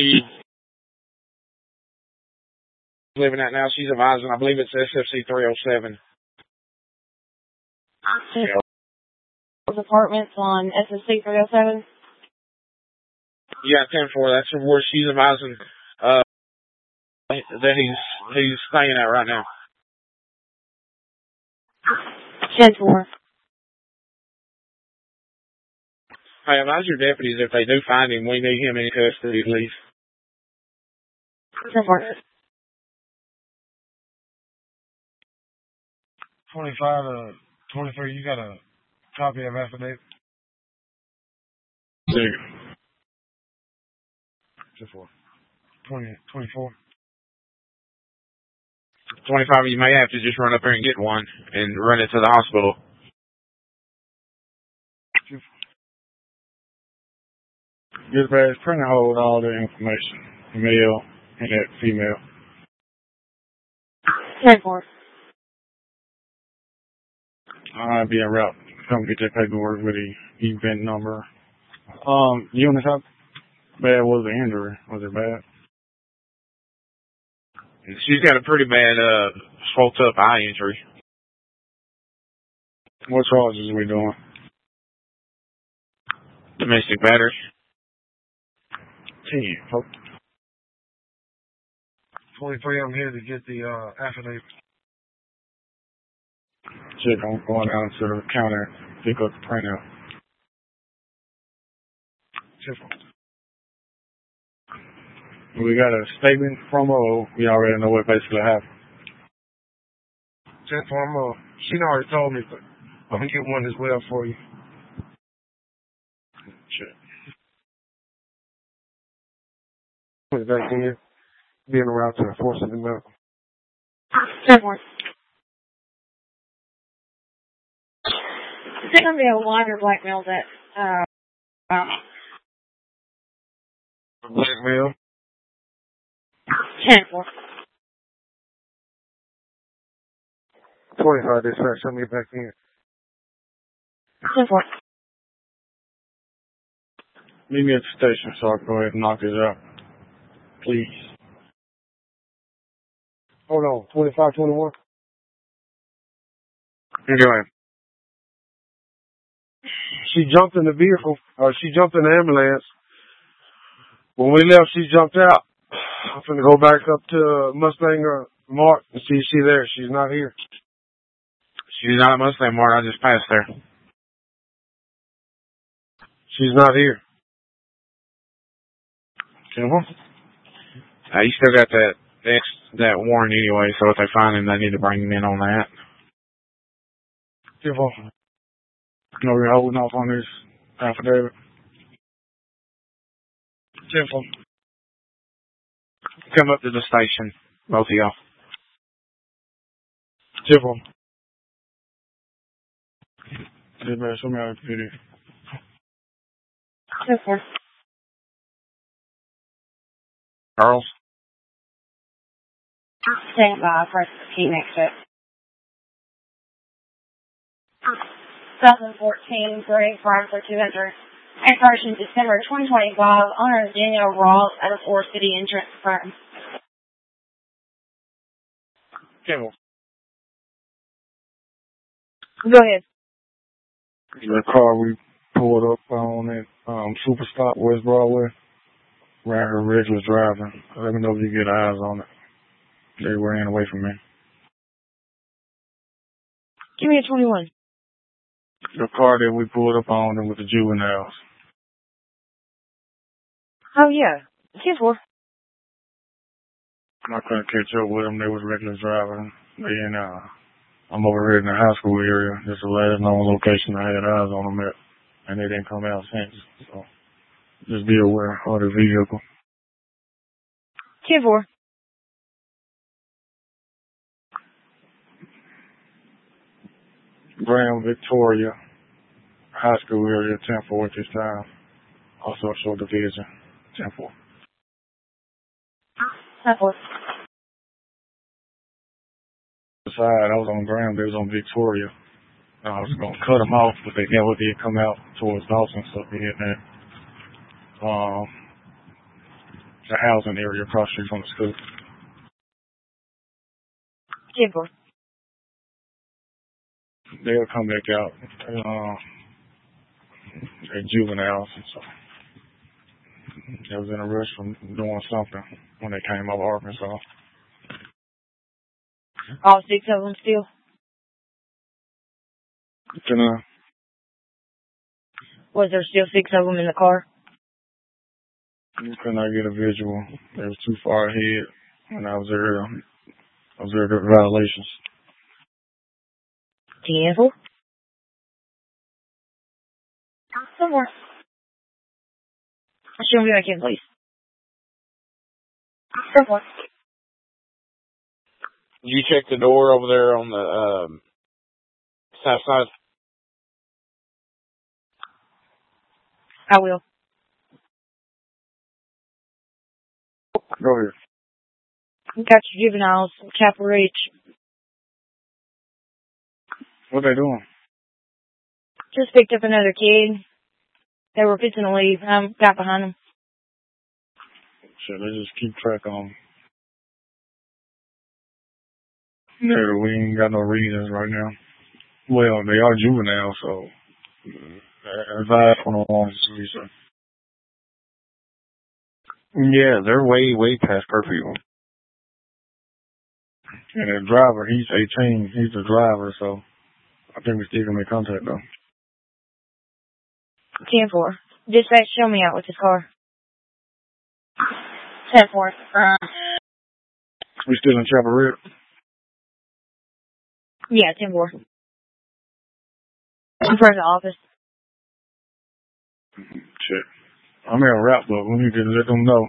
living at now. She's advising, I believe it's SFC 307. Apartments on SFC 307. Yeah, 10-4. That's where she's advising that he's staying at right now. 10-4. Hey, advise your deputies if they do find him, we need him in custody at least. 10-4. 25 to 23, you got a copy of affidavit? 24. 24. 25, you may have to just run up there and get one and run it to the hospital. Dispatch, print and hold all the information. Male and that female. 10-4. I'll be en route. Come get that paperwork with the event number. Unit, how bad was the injury? Was it bad? She's got a pretty bad, swelled up eye injury. What charges are we doing? Domestic battery. 10. 23, I'm here to get the affidavit. Check, I'm going down to the counter, pick up the printout. We got a statement from her. We already know what basically happened. Check from she already told me, but I'm gonna get one as well for you. Check. Put it back in. Being around to the force of the medical. 10-4. Is it going to be a lighter blackmail that, Blackmail? 10-4. 25 dispatch, send me back in. 10-4. Meet me at the station so I can go ahead and knock this out. Please. Hold on, 25, 21? Go ahead. She jumped in the vehicle, or she jumped in the ambulance. When we left, she jumped out. I'm finna go back up to Mustang Mart and see if she's there. She's not here. She's not at Mustang Mart. I just passed there. She's not here. You still got that warrant anyway, so if they find him, they need to bring him in on that. No, we're holding off on this affidavit. 10-4. Come up to the station, both of y'all. 10-4. Show me how to do this. 10-4. Charles? Stand by, press the key next to it. 2014, 35 for 200. Expiration December 2025, owner is Daniel Ross at a Forest City Insurance Firm. Okay. Go ahead. The car we pulled up on at Super Stop West Broadway, ran her reckless driving. Let me know if you get eyes on it. They ran away from me. Give me a 21. The car that we pulled up on them with the juveniles. Oh, yeah. 10-4. I couldn't catch up with them. They was reckless driving. And I'm over here in the high school area. This is the last known location I had eyes on them at. And they didn't come out since. So just be aware of the vehicle. 10-4. Graham, Victoria, high school area, 10-4 at this time. Also short division, 10-4. 10-4. Side, I was on Graham, they was on Victoria. I was going to cut them off, but they never did come out towards Dawson, so they hit that. the housing area across the street from the school. 10-4. They'll come back out. They're juveniles, and so they was in a rush from doing something when they came up Arkansas. All 6 of them still? Was there still 6 of them in the car? You could not get a visual. They was too far ahead when I observed the violations. 10-4. Somewhere. Show me back in, please. 10-4. You check the door over there on the south side. I will. Go ahead. Got your juveniles, Chapel Ridge. What they doing? Just picked up another kid. They were fixing to leave. Got behind them. Shit, they just keep track on them. Yeah, we ain't got no reasons right now. Well, they are juveniles, so advice on the long reason. Yeah, they're way past curfew. And the driver, he's 18. He's the driver, so I think we still gonna make contact though. 10-4. Dispatch, show me out with this car. 10-4. We still in Chapel Ridge? Yeah, 10-4. In front of the office. Shit. I'm in a route, but we need to let them know.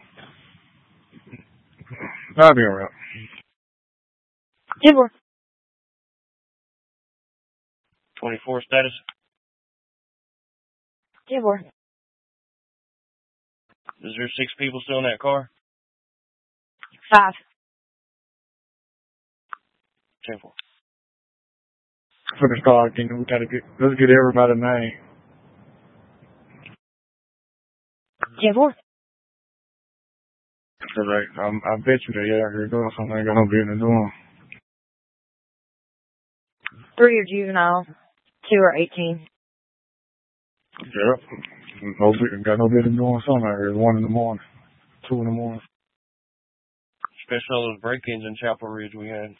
I'll be in a route. 10-4. 24 status. 10-4. Is there 6 people still in that car? 5. 10-4. For the start, we gotta let's get everybody's name. 10-4. Cause I bet you they out here doing something they ain't got no business doing. 3 are juvenile. 2 are 18. Yep. Got no business doing something out here. 1 in the morning. 2 in the morning. Especially all those break-ins in Chapel Ridge we had.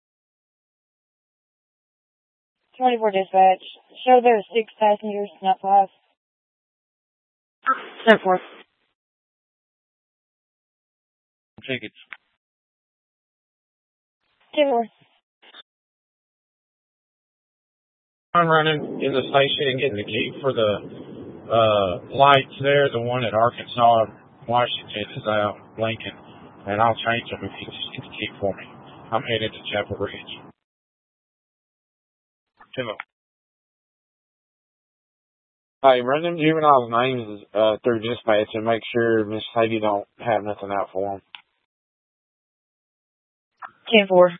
24 dispatch. Show there are 6 passengers, not 5. 10-4. Tickets. 10-4. I'm running in the station and getting the key for the lights there. The one at Arkansas, Washington is out blinking, and I'll change them if you just get the key for me. I'm headed to Chapel Ridge. 10-4. Hey, run them juveniles' names through dispatch and make sure Miss Sadie don't have nothing out for them. 10-4.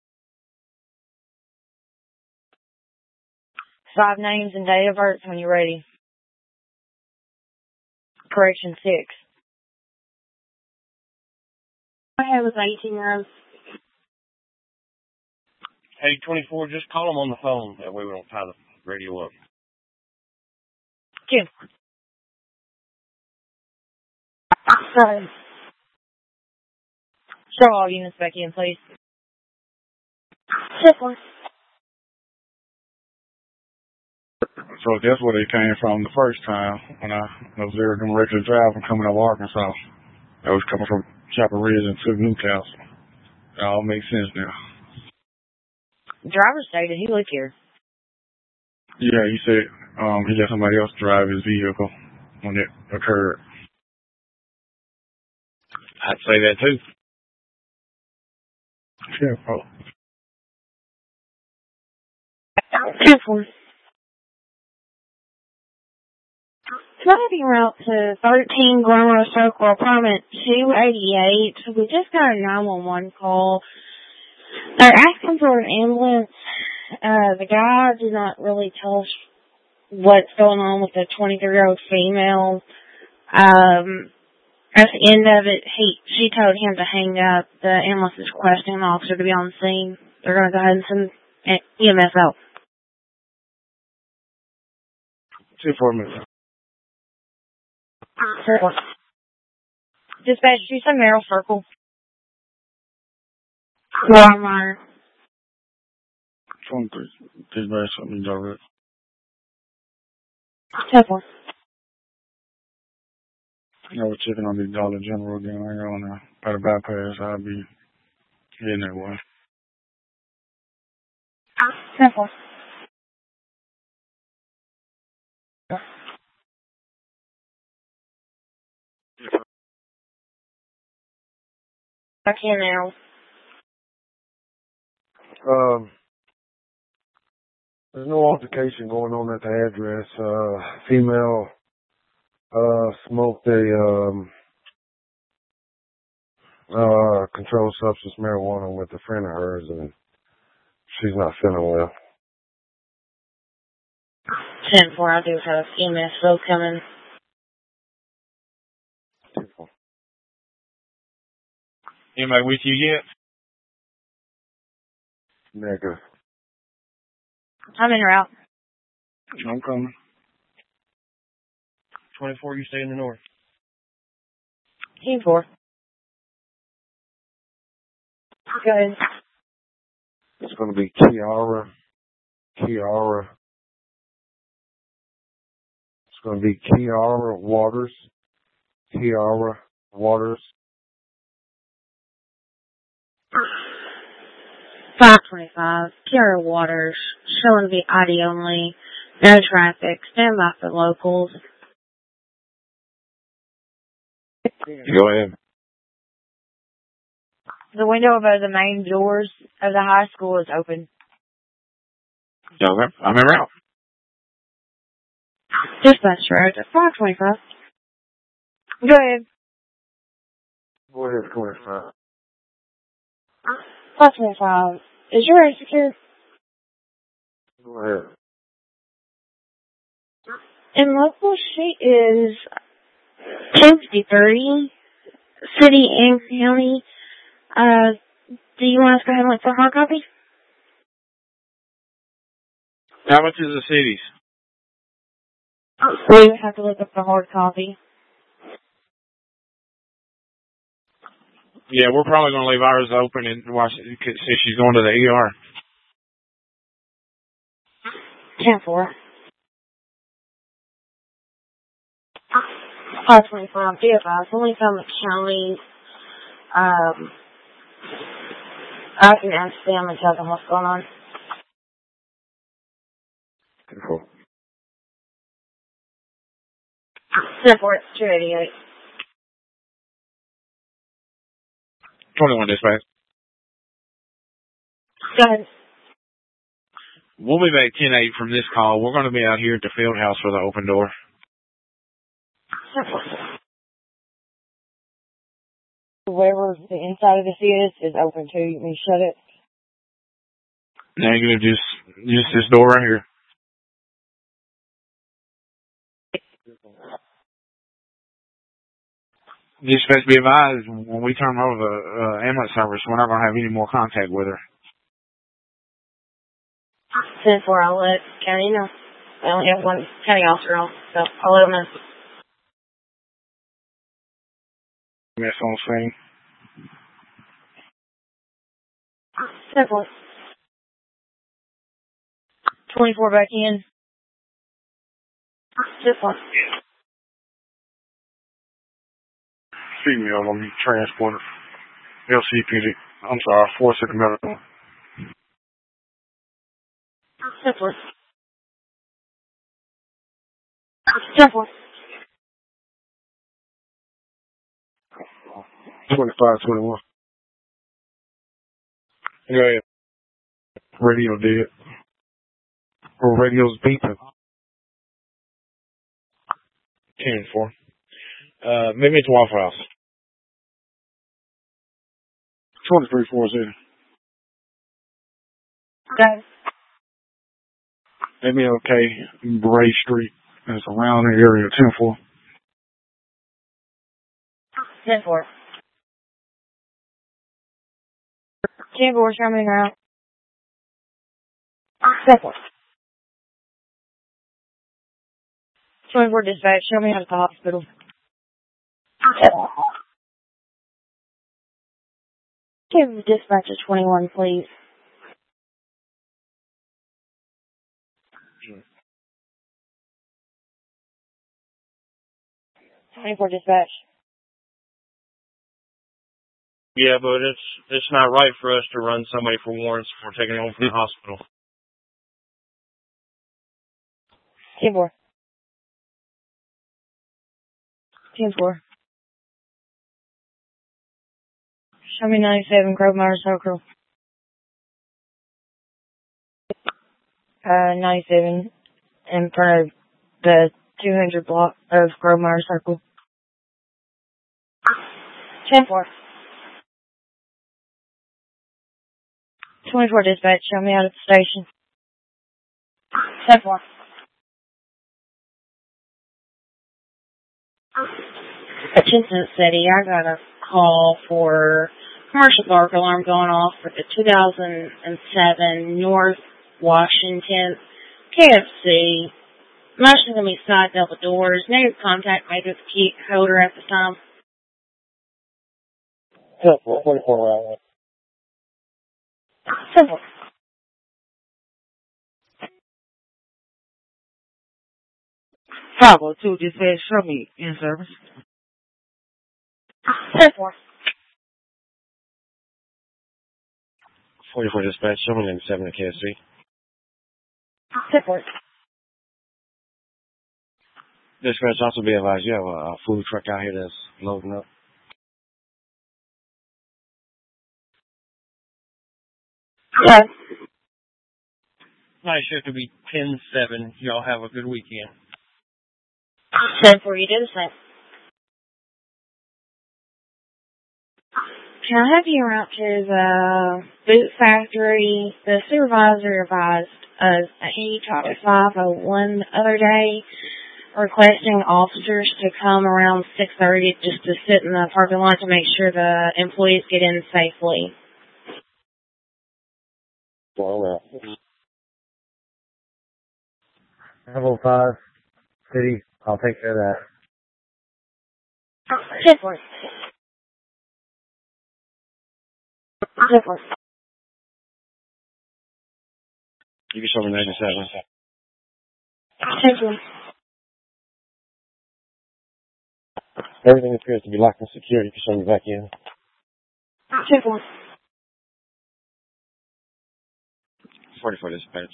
5 names and date of birth when you're ready. Correction 6. I was 18-year-old. Hey, 24, just call them on the phone. That way we don't tie the radio up. 10. Sorry. Show all units back in, please. 10-4. So that's where they came from the first time when I observed them regular driving coming up Arkansas. That was coming from Chapel Ridge and to Newcastle. It all makes sense now. Driver stated he lived here. Yeah, he said he let somebody else drive his vehicle when it occurred. I'd say that too. Yeah, oh. 10-4. Driving route to 13 Glenrose Circle, apartment 288. We just got a 911 call. They're asking for an ambulance. The guy did not really tell us what's going on with the 23-year-old female. At the end of it, she told him to hang up. The ambulance is requesting an officer to be on the scene. They're going to go ahead and send EMS out. 2-4 minutes. Dispatch, you send Merrill Circle. Walmart. 23. Dispatch, something direct. 10-4. I was checking on the Dollar General again. I ain't going to by the bypass. I'll be heading that way. 10-4. I can now. There's no altercation going on at the address. Female smoked a controlled substance marijuana with a friend of hers, and she's not feeling well. 10-4. I do have EMS though coming. Anybody with you yet? Negative. I'm in route. I'm coming. 24, you stay in the north. 10-4. Go ahead. It's going to be Kiara. It's going to be Kiara Waters. 525. Kiara Waters. Showing to be ID only. No traffic. Stand by for locals. Go ahead. The window above the main doors of the high school is open. Okay. I'm in route. Dispatch road at 525. Go ahead. Go ahead, 25. 525. Is your area secure? Go ahead. And local sheet is 253. City and county. Do you want us to go ahead and look for hard copy? How much is the cities? We would have to look up the hard copy. Yeah, we're probably going to leave ours open and watch see if she's going to the ER. 10-4. 525. DFI. Only from the county. I can ask them and tell them what's going on. 10-4. 10-4. It's 288. 21 dispatch. Go ahead. We'll be back 10-8 from this call. We're going to be out here at the field house for the open door. 10-4. Wherever the inside of this is open too. You can shut it. Negative, just this door right here. Dispatch, be advised, when we turn over the ambulance service, we're not going to have any more contact with her. 10-4, I'll let county know. I only have one county officer on, so I'll let them know. Miss on scene. 10-4. 24 back in. 10-4. Female on me transporter. LCPD. I'm sorry, 4-6 medical. 10-4. 10-4. 25-21. Go ahead. Radio dead. Or radio's beeping. 10-4. Maybe it's Waffle House. 23-4-0. Guys. MLK, Bray Street, and it's around the area, 10-4. 10-4. 10-4, show me around. 10-4. 24 dispatch, show me out of the hospital. 10-4. Give dispatch a 21, please. 24 dispatch. Yeah, but it's not right for us to run somebody for warrants for taking them home from the hospital. 10-4. 10-4. Show me 97 Grove Motor Circle. 97 in front of the 200 block of Grove Motor Circle. 10-4. 24 dispatch, show me out at the station. 10-4. Atchison City, I got a call for commercial park alarm going off for the 2007 North Washington KFC. Mostly going to be side double doors. Negative contact made with the key holder at the time. 44 hours. 10-4. 502 dispatch, show me in service. 10-4. 44 dispatch, show me 97 at KFC. 10-4. Dispatch, also be advised, you have a food truck out here that's loading up. Yeah. Night shift will be 10-7. Y'all have a good weekend. 10-4, you do the same. Can I have you out to the boot factory? The supervisor advised us that he talked at 5:01 the other day, requesting officers to come around 6:30 just to sit in the parking lot to make sure the employees get in safely. Well, 505 City, I'll take care of that. 10-4. 10-4. you can show me 97. 10-4. Everything appears to be locked and secure. You can show me back in. 10-4. 44 dispatch.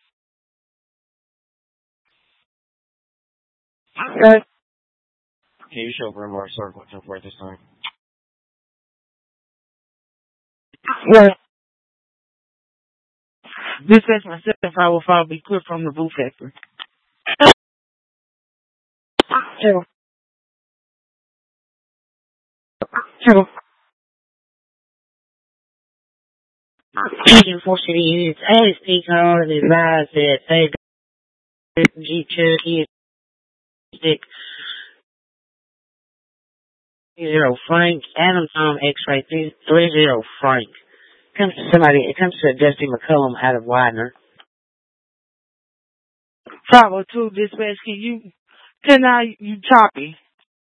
Good. Can you show for MR circle at 10-4 at this time? Good. Dispatch myself, 505, be clear from the boot factory. 2. 2. Agent 4 City units, ASP called and advised that they Jeep Cherokee stick 30 Frank, Adam Tom X-ray 30 Frank. It comes to Dusty McCullum out of Widener. 502 dispatch, can you choppy?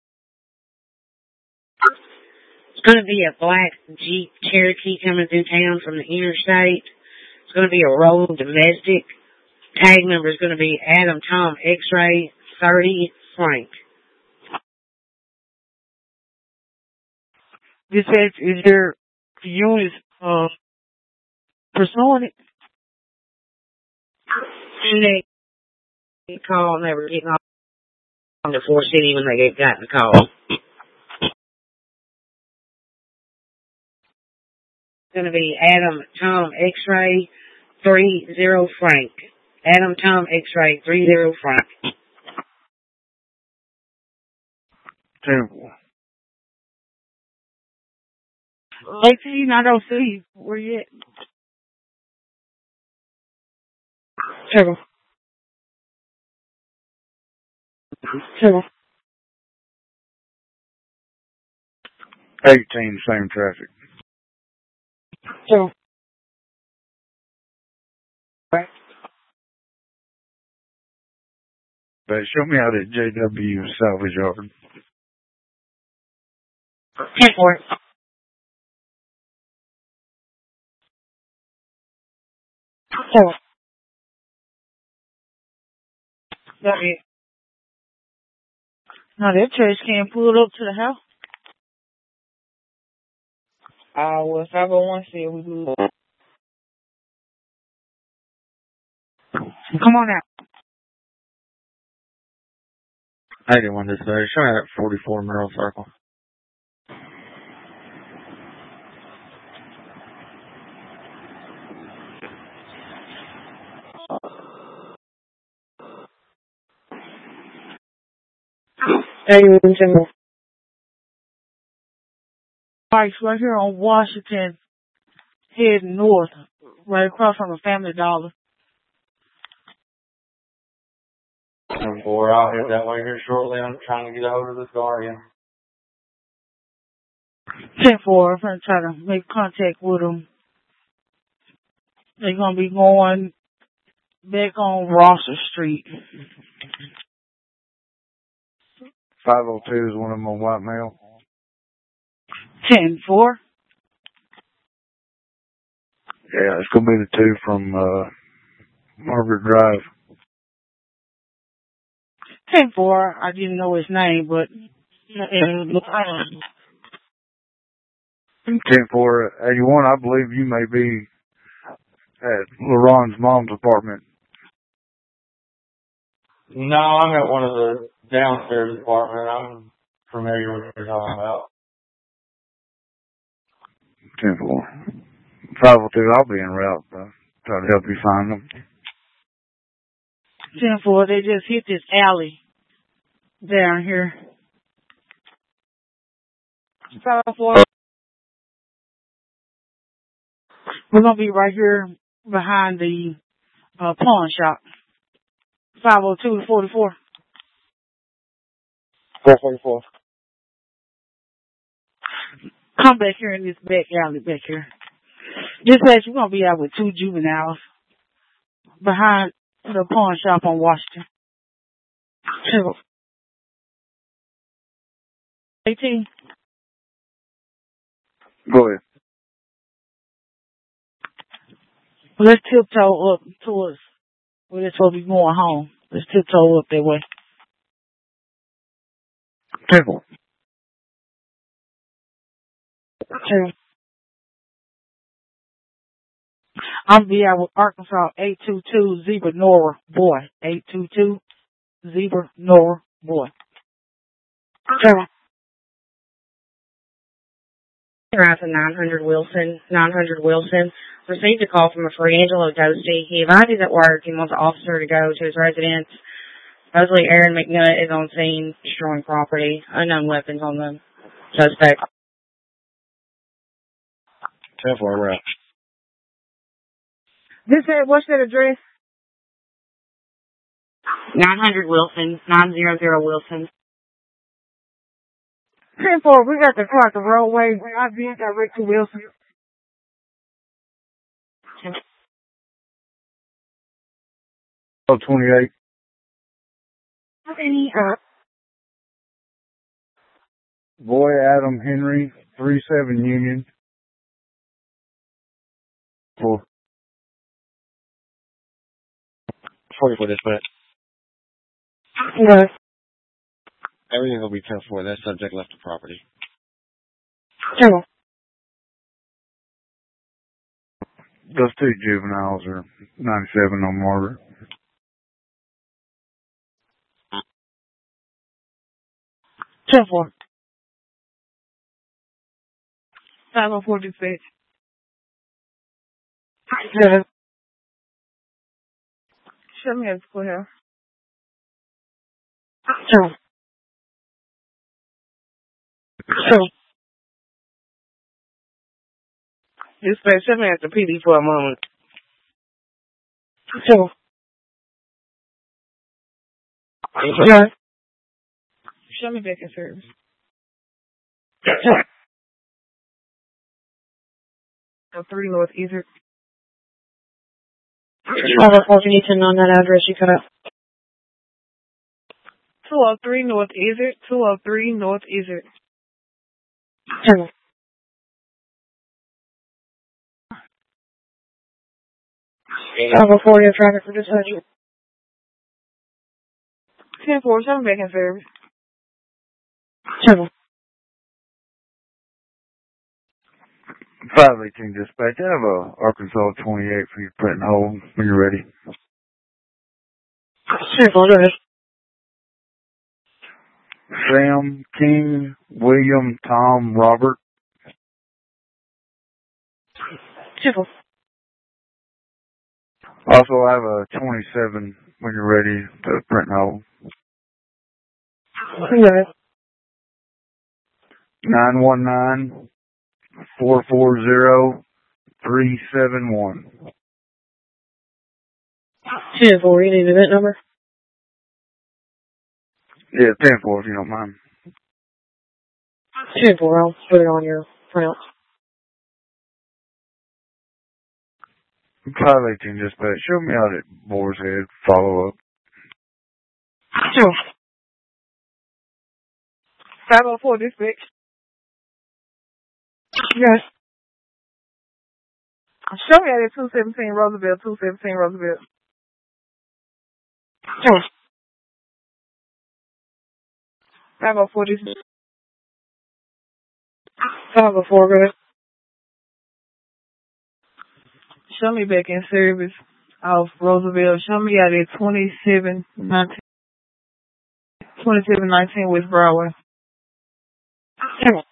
It's going to be a black Jeep Cherokee coming through town from the interstate. It's going to be a road domestic. Tag number is going to be Adam Tom X-ray 30 Frank. Dispatch, is there units pursuing it? And they called and they were getting off on the 4 City when they got the call. It's going to be Adam Tom X-ray 30 Frank. Adam Tom X-ray 30 Frank. Terrible. 18, I don't see you. Where you at? Terrible. Terrible. 18, same traffic. So, But show me out at JW Salvage Yard. 10-4. So, that it. Now that trash can pull up to the house. well, 501 said we do. Come on out. 81 this day. Show me that 44 Merrill Circle. Bikes right here on Washington, heading north, right across from the Family Dollar. 4, I'll hit that way here shortly. I'm trying to get over to this Guardian. 10-4, I'm going to try to make contact with them. They're going to be going back on Rosser Street. 502 is one of them on white male. 10-4. Yeah, it's going to be the two from Margaret Drive. 10-4, I didn't know his name, but 10-4, 81, I believe you may be at LaRon's mom's apartment. No, I'm at one of the downstairs apartment. I'm familiar with what you're talking about. 10-4. 502, I'll be en route. Try to help you find them. 10-4, they just hit this alley down here. 5-4. We're going to be right here behind the pawn shop. 502 to 44. 444. Come back here in this back alley back here. Dispatch, we're going to be out with 2 juveniles behind the pawn shop on Washington. 18. Go ahead. Let's tiptoe up towards where they're supposed to be going home. Let's tiptoe up that way. 10-4. 2. I'm be out with Arkansas 822 Zebra Nora Boy. 822 Zebra Nora Boy. 7. Horizon 900 Wilson. 900 Wilson received a call from a Frangelo Toasty. He advised he's at work. He wants an officer to go to his residence. Supposedly Aaron McNutt is on scene destroying property. Unknown weapons on the suspect. 10-4, we're out. What's that address? 900 Wilson. 900 Wilson. 10-4, we got to cross the roadway. I've been direct to Wilson. 28. Boy Adam Henry, 37 Union. 4. 44 dispatch. Yes. Everything will be 10-4. That subject left the property. 2. Those 2 juveniles are 97 on Margaret. 10-4. 504 dispatch. 7. Show me a square. 2. 2. Dispatch, show me at the PD for a moment. 2. Yes. Show me back in service. 2. 203 North Eastern. 504, can you send on that address you cut up? 203 North Eastern. 203 North Eastern. 504, you have traffic for dispatch. 10-4, back in service. 518 dispatch. I have a Arkansas 28 for your print and hold when you're ready. 10-4, go ahead. Sam, King, William, Tom, Robert. 10-4. Also, I have a 27 when you're ready to print and hold. Go ahead. 919-440-371. 10-4, you need the event number? Yeah, 10-4 if you don't mind. 10-4, I'll put it on your printout. 518 dispatch. Show me how that Boar's Head follow up. Sure. 504 dispatch. Yes. Show me at 217 Roosevelt. 217 Roosevelt. Sure. 504 dispatch. 504, go ahead. Show me back in service off Roosevelt. Show me out at 2719 West Broadway. Sure.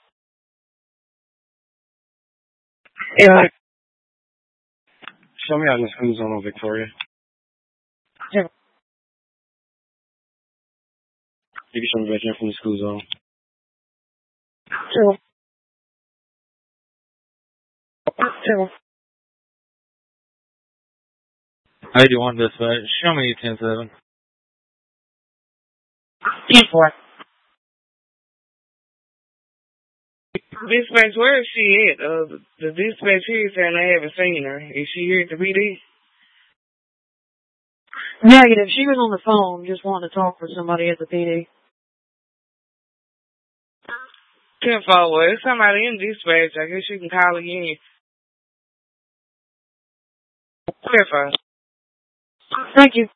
Yeah. Show me out in the school zone on Victoria. Sure. You can show me back in from the school zone. Sure. Sure. 81 dispatch. Show me 10-7. 10-4. Dispatch, where is she at? The dispatch here is saying I haven't seen her. Is she here at the PD? Negative. She was on the phone just wanting to talk with somebody at the PD. 10-4, well, it's somebody in dispatch. I guess you can call again. 10-4. Thank you.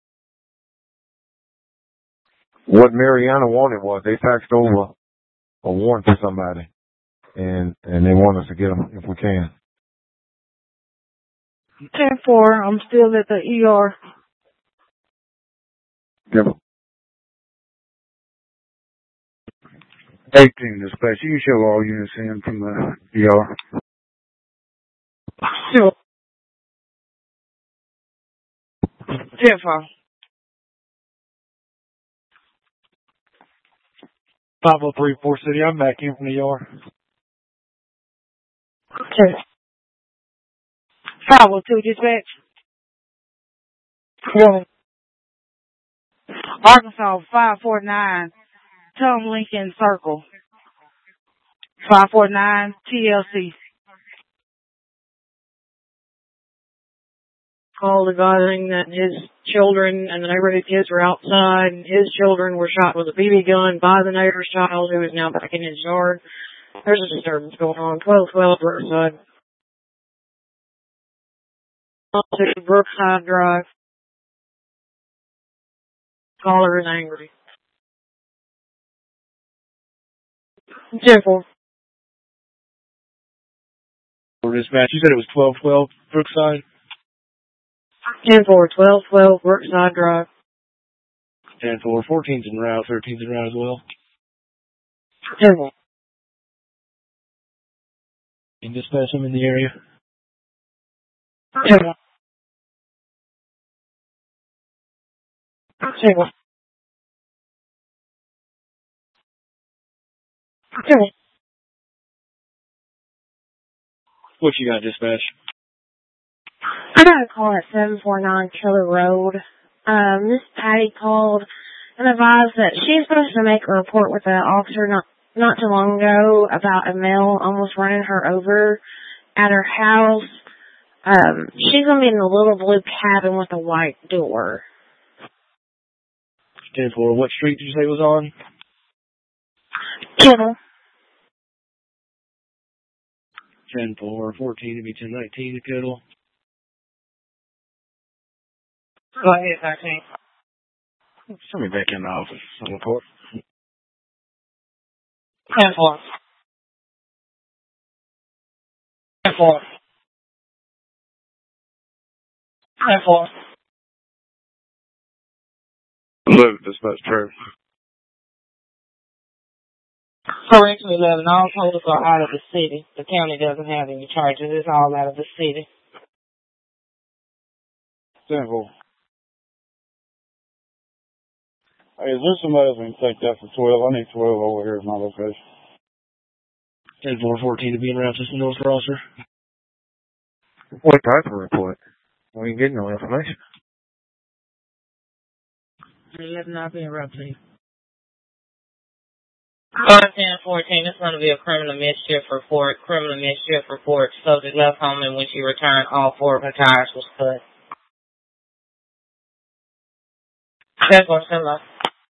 What Mariana wanted was they faxed over a warrant for somebody, and they want us to get them if we can. 10-4, I'm still at the ER. Yep. 18 dispatch. You can show all units in from the ER. Sure. 10-4. 503 Fort City. I'm back in from the ER. Okay. 502 dispatch. Yeah. Arkansas 549 Tom Lincoln Circle. 549 TLC. Called regarding that his children and the neighborhood kids were outside, and his children were shot with a BB gun by the neighbor's child, who is now back in his yard. There's a disturbance going on. 1212 Brookside. Brookside Drive. Caller is angry. 10-4. Dispatch, you said it was 1212 Brookside? 10-4, 1212 Brookside Drive. 10-4, 14's en route, 13's en route as well. 10-4. And dispatch them in the area. 10-4. 10-4. 10-4. What you got, dispatch? I got a call at 749 Killer Road. Miss Patty called and advised that she's supposed to make a report with an officer not too long ago about a male almost running her over at her house. She's gonna be in the little blue cabin with a white door. 10-4. What street did you say it was on? Kittle. 10-4. 14 to be 10-19 to Kittle. Go ahead, 13. Send me back in the office. On the court. 10-4. 10-4. 10-4. Look, dispatch true. Correction 11. All totals are out of the city. The county doesn't have any charges. It's all out of the city. 10-4. Hey, is there somebody else we can take that for 12? I need 12 over here at my location. 10-4. 14 to be in Rochester, North Rosser. What type of report? We ain't getting no information. 11 not being Rochester. 10-14. It's going to be a criminal mischief report. Criminal mischief report. Subject left home, and when she returned, all 4 of her tires was cut. That's what's in the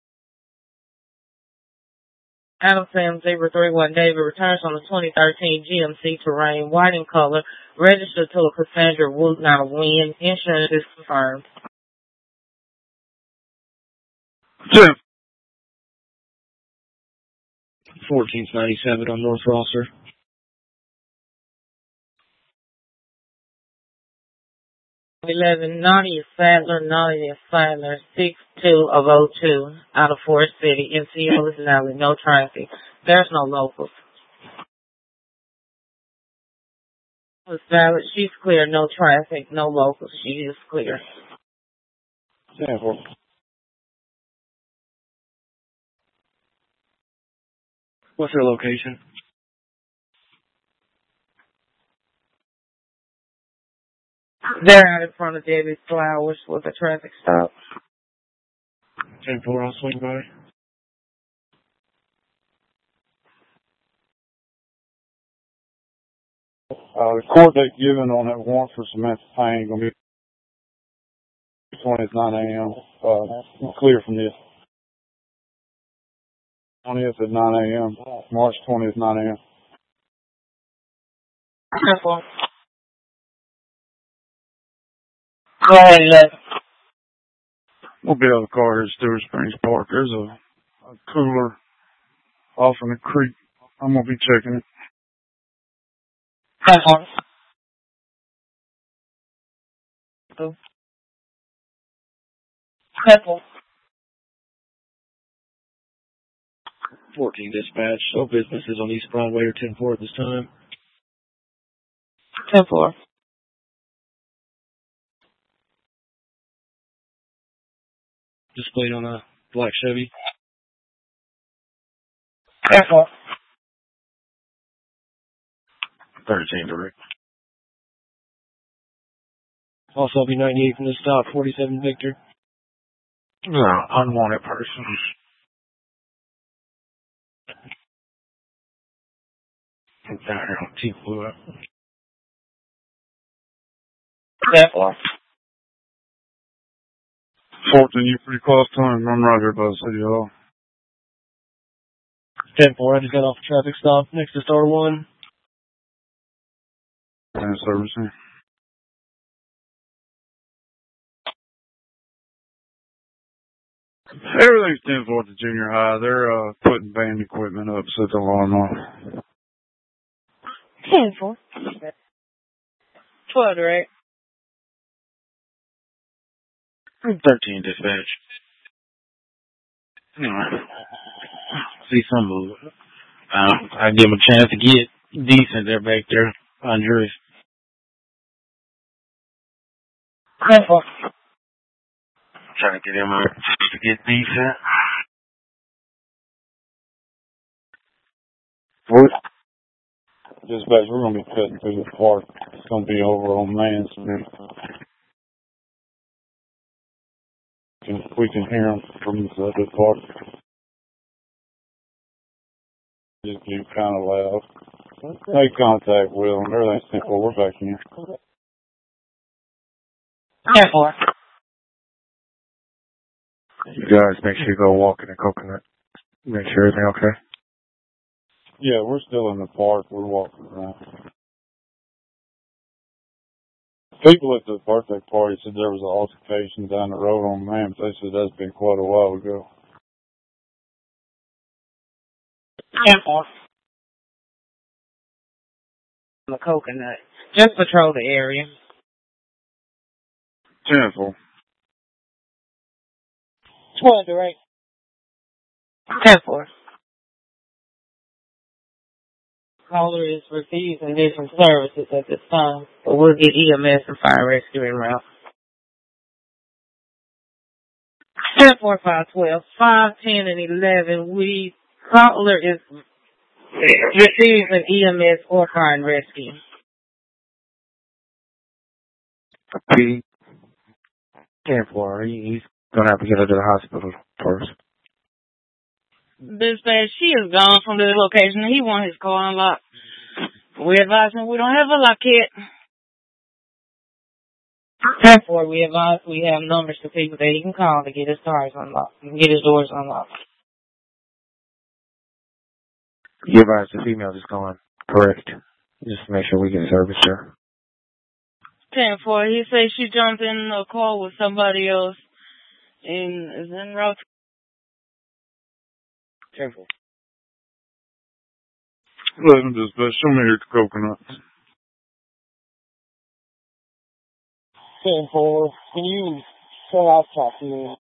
Adam Sam 031 David returns on the 2013 GMC Terrain, white in color, registered to a Cassandra Wood, not a win. Insurance is confirmed. 1497 on North Rosser. 11, Nadia Sadler, 62 of 02, out of Forest City, NCO is now with no traffic. There's no locals. It's valid. She's clear, no traffic, no locals. She is clear. 10-4. What's her location? They're out in front of Debbie's Flowers with a traffic stop. 10-4, I'll swing by. The court date given on that warrant for Samantha Payne going to be 20th, 9 a.m. Clear from this. 20th at 9 a.m. March 20th, 9 a.m. Careful. Go ahead, 11. We'll be out of the car here at Stewart Springs Park. There's a cooler off in the creek. I'm going to be checking it. Careful. 14 dispatch. No businesses on East Broadway or 10-4 at this time. 10-4. Displayed on a black Chevy. Careful. 13 direct. Also, I'll be 98 from the stop. 47 Victor. No, unwanted person. Down here on T-Blue. Careful. 14, you're pretty close to him. I'm right here by the City Hall. 10-4, I just got off a traffic stop next to Star 1. And servicing. Everything's 10-4 at the junior high. They're putting band equipment up, set the alarm off. 10-4. 12 direct. 13 dispatch. See some movement. I give them a chance to get decent. They're back there on juries. 10-4. Trying to get him to get decent. Dispatch, we're going to be cutting through the park. It's going to be over on Main Street. We can hear them from the other park. Just be kind of loud. Make contact with them. Everything's simple. We're back in. 10-4. You guys make sure you go walk in the coconut. Make sure everything okay. Yeah, we're still in the park. We're walking around. People at the birthday party said there was an altercation down the road on Mammoth. They said that's been quite a while ago. 10-4. The coconut. Just patrol the area. 10-4. 12 direct. 10-4. Caller is refusing different services at this time, but we'll get EMS and fire rescue en route. 10-4, 5-12, 5, 10, and 11. Caller is refusing EMS or fire and rescue. P. 10-4. He's gonna have to get her to the hospital first. Dispatch, she is gone from the location. He wants his car unlocked. We advise him we don't have a lock yet. 10-4, we advise we have numbers to people that he can call to get his cars unlocked, get his doors unlocked. You advise the female just going correct. Just to make sure we get service there. 10-4, he says she jumped in a car with somebody else and is en route. 10-4. Let them dispatch. Show me here the coconuts. 10-4, can you tell I'll talk to you?